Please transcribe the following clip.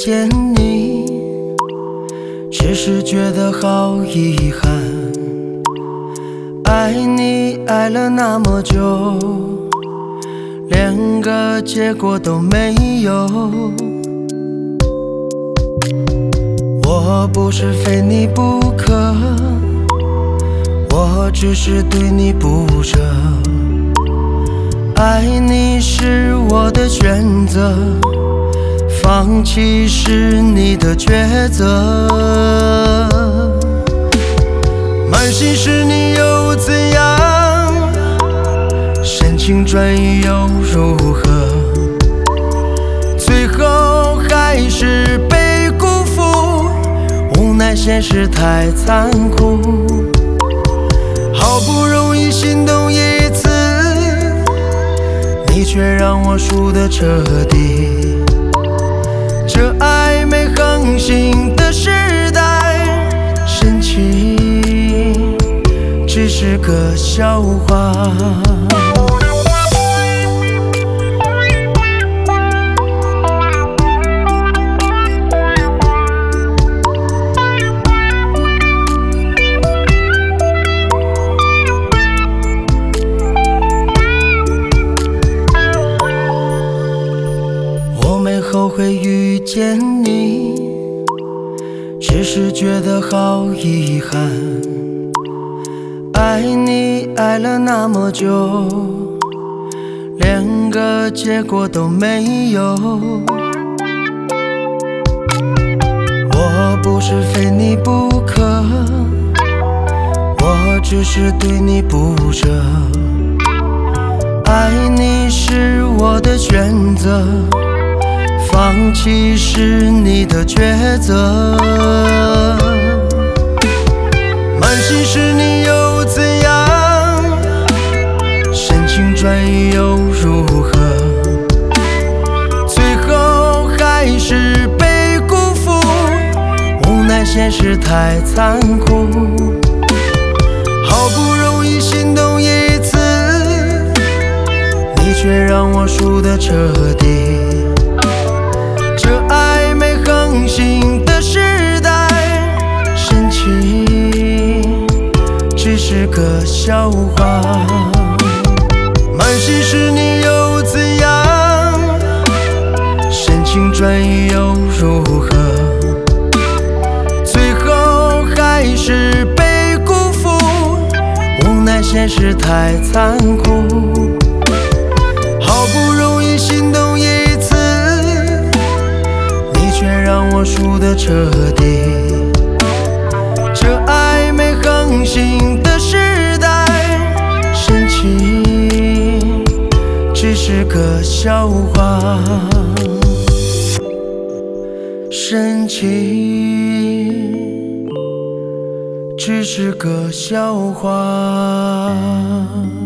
见你，只是觉得好遗憾。爱你爱了那么久，连个结果都没有。我不是非你不可，我只是对你不舍。爱你是我的选择，放弃是你的抉择。满心是你又怎样？深情转移又如何？最后还是被辜负，无奈现实太残酷。好不容易心动一次，你却让我输得彻底。这暧昧横行的时代，深情只是个笑话。后悔遇见你，只是觉得好遗憾。爱你爱了那么久，连个结果都没有。我不是非你不可，我只是对你不舍。爱你是我的选择，放弃是你的抉择。满心是你又怎样？深情转移又如何？最后还是被辜负，无奈现实太残酷。好不容易心动一次，你却让我输得彻底。这暧昧横行的时代，深情只是个笑话。满心是你又怎样？深情转移又如何？最后还是被辜负，无奈现实太残酷。好不容易心动一次，却让我输得彻底。这暧昧横行的时代，深情只是个笑话。深情只是个笑话。